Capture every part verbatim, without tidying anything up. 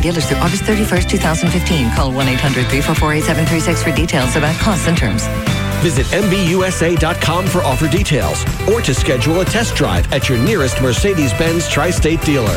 dealers through August thirty-first, twenty fifteen. Call one eight hundred, three four four, eight seven three six for details about costs and terms. Visit M B U S A dot com for offer details or to schedule a test drive at your nearest Mercedes-Benz Tri-State dealer.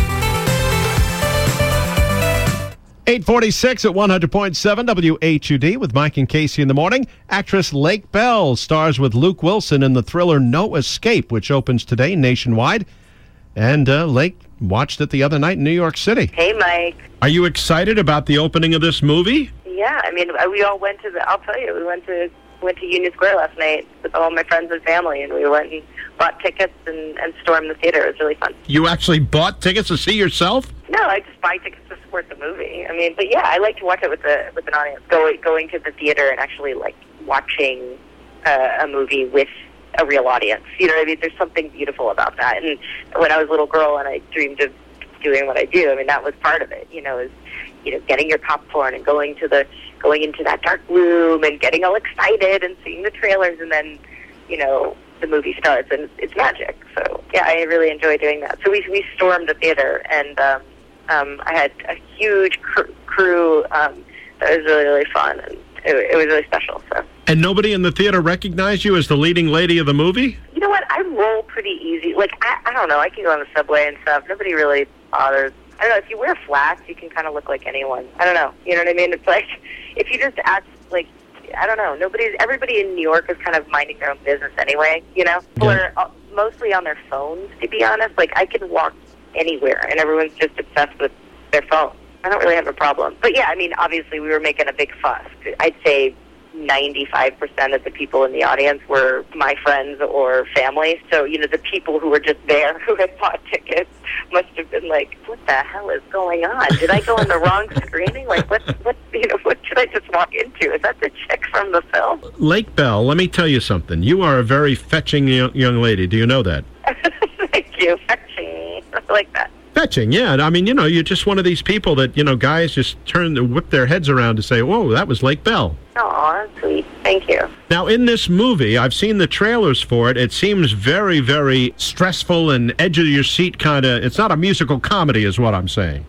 eight forty-six at one hundred point seven W H U D with Mike and Casey in the morning. Actress Lake Bell stars with Luke Wilson in the thriller No Escape, which opens today nationwide. And uh, Lake watched it the other night in New York City. Hey, Mike. Are you excited about the opening of this movie? Yeah, I mean, we all went to the, I'll tell you, we went to went to Union Square last night with all my friends and family, and we went and bought tickets and, and stormed the theater. It was really fun. You actually bought tickets to see yourself? No, I just buy tickets to support the movie. I mean, but yeah, I like to watch it with the with an audience. Going going to the theater and actually like watching uh, a movie with a real audience. You know what I mean? There's something beautiful about that. And when I was a little girl and I dreamed of doing what I do, I mean, that was part of it. You know, is you know getting your popcorn and going to the going into that dark room and getting all excited and seeing the trailers, and then you know the movie starts and it's magic. So yeah, I really enjoy doing that. So we we stormed the theater, and um, um, I had a huge cr- crew. Um, that was really really fun, and it, it was really special. So. And nobody in the theater recognized you as the leading lady of the movie? You know what? I roll pretty easy. Like I, I don't know. I can go on the subway and stuff. Nobody really bothers. I don't know. If you wear flats, you can kind of look like anyone. I don't know. You know what I mean? It's like if you just act like. I don't know. Nobody's. Everybody in New York is kind of minding their own business anyway. You know, people Yeah. are mostly on their phones. To be honest, like I can walk anywhere, and everyone's just obsessed with their phone. I don't really have a problem. But yeah, I mean, obviously, we were making a big fuss. I'd say ninety-five percent of the people in the audience were my friends or family. So, you know, the people who were just there who had bought tickets must have been like, what the hell is going on? Did I go in the wrong screening? Like, what, what, you know, what should I just walk into? Is that the chick from the film? Lake Bell, let me tell you something. You are a very fetching young lady. Do you know that? Thank you. Fetching. I like that. Fetching, yeah. I mean, you know, you're just one of these people that, you know, guys just turn, whip their heads around to say, whoa, that was Lake Bell. Aw, sweet. Thank you. Now, in this movie, I've seen the trailers for it. It seems very, very stressful and edge-of-your-seat kind of. It's not a musical comedy is what I'm saying.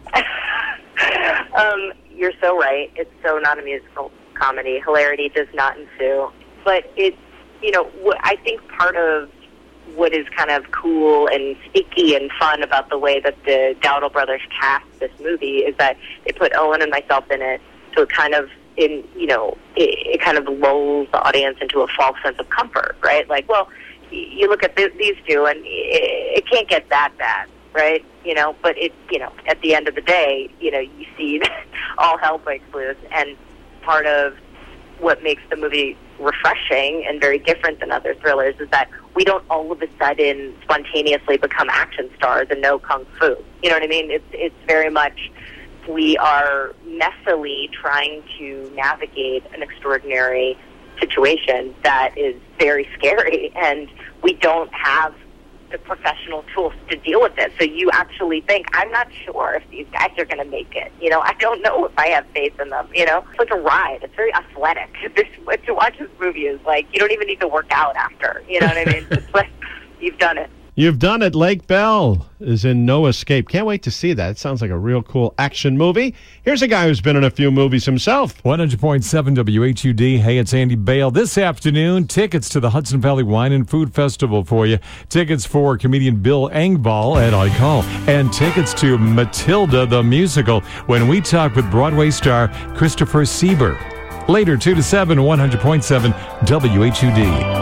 um, you're so right. It's so not a musical comedy. Hilarity does not ensue. But it's, you know, wh- I think part of what is kind of cool and sneaky and fun about the way that the Dowdle brothers cast this movie is that they put Owen and myself in it, so it kind of, in you know, it, it kind of lulls the audience into a false sense of comfort, right? Like, well, y- you look at th- these two, and it, it can't get that bad, right? You know, but it, you know, at the end of the day, you know, you see all hell breaks loose, and part of what makes the movie refreshing and very different than other thrillers is that we don't all of a sudden spontaneously become action stars and know kung fu. You know what I mean? It's it's very much we are messily trying to navigate an extraordinary situation that is very scary, and we don't have the professional tools to deal with it. So you actually think, I'm not sure if these guys are going to make it. You know, I don't know if I have faith in them. You know, it's like a ride. It's very athletic. This, to watch this movie is like, you don't even need to work out after. You know what I mean? It's like, you've done it. You've done it. Lake Bell is in No Escape. Can't wait to see that. It sounds like a real cool action movie. Here's a guy who's been in a few movies himself. one hundred point seven W H U D. Hey, it's Andy Bale. This afternoon, tickets to the Hudson Valley Wine and Food Festival for you. Tickets for comedian Bill Engvall at I Call. And tickets to Matilda the Musical when we talk with Broadway star Christopher Sieber. Later, two to seven, one hundred point seven W H U D.